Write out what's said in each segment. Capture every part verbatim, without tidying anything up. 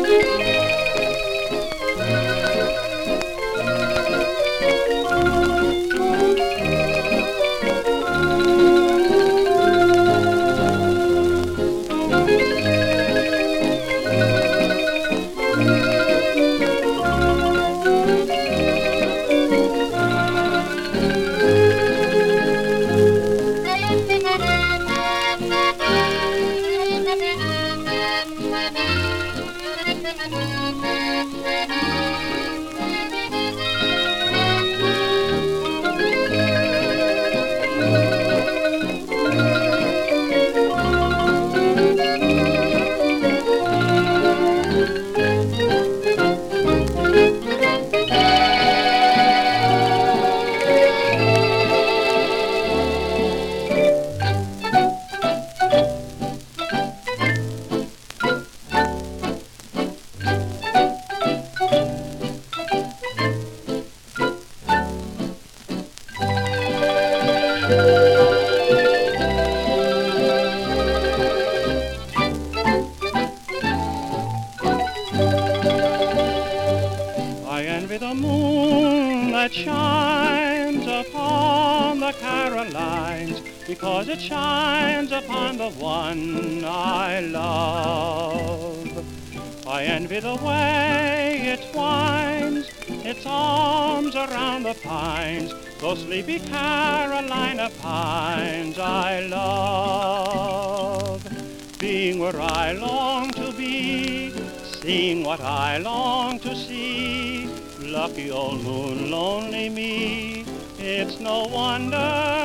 I envy the moon that shines upon the Carolines, because it shines upon the one I love. I envy the way it winds its arms around the pines, those sleepy Carolina pines I love. Being where I long to be, seeing what I long to see, lucky old moon, lonely me, it's no wonder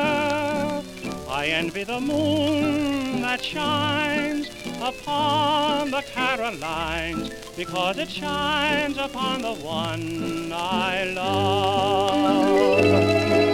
I envy the moon that shines upon the Carolines, because it shines upon the one I love.